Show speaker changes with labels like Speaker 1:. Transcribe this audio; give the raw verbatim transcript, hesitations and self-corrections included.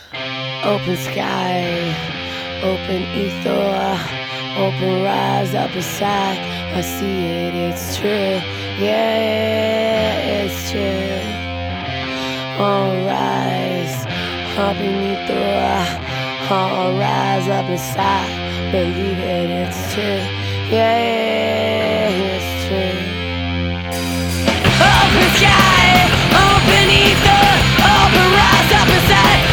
Speaker 1: Open sky, open ether, open rise up inside. I see it, it's true. Yeah, it's true. All rise up beneath the all rise up inside. Believe it, it's true. Yeah, it's true. Open sky, open ether, open rise up inside.